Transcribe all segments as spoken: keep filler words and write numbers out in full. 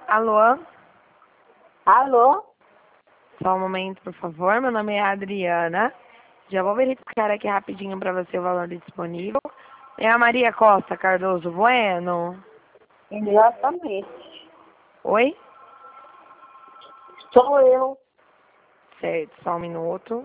Alô? Alô? Só um momento, por favor. Meu nome é Adriana. Já vou verificar aqui rapidinho para você o valor disponível. É a Maria Costa Cardoso Bueno? Exatamente. Oi? Sou eu. Certo, só um minuto.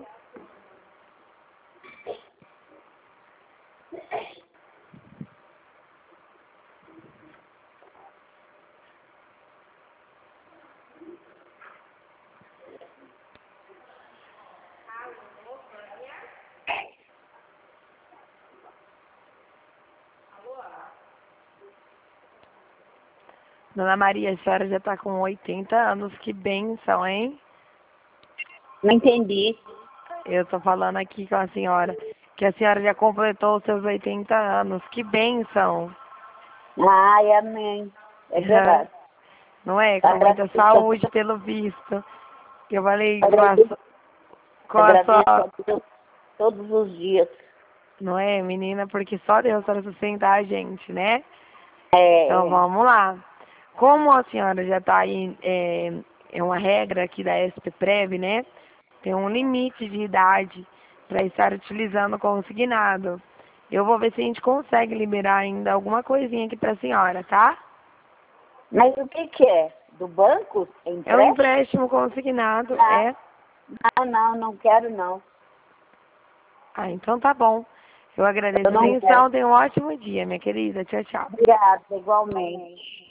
Dona Maria, a senhora já está com oitenta anos. Que bênção, hein? Não entendi. Eu estou falando aqui com a senhora que a senhora já completou os seus oitenta anos. Que bênção! Ai, amém. É verdade. Não é? Com muita saúde, pelo visto. Eu falei com a, Agradeço, com a agradeço sua... a Deus todos os dias. Não é, menina? Porque só Deus para sustentar a gente, né? É, Então, vamos lá. Como a senhora já está aí, é, é uma regra aqui da S P Prev, né? Tem um limite de idade para estar utilizando o consignado. Eu vou ver se a gente consegue liberar ainda alguma coisinha aqui para a senhora, tá? mas o que que é? Do banco? É É um empréstimo? empréstimo consignado, Ah, é. não, não, não quero não. Ah, então tá bom. Eu agradeço Eu a não atenção. quero. Tenha um ótimo dia, minha querida. Tchau, tchau. Obrigada, igualmente.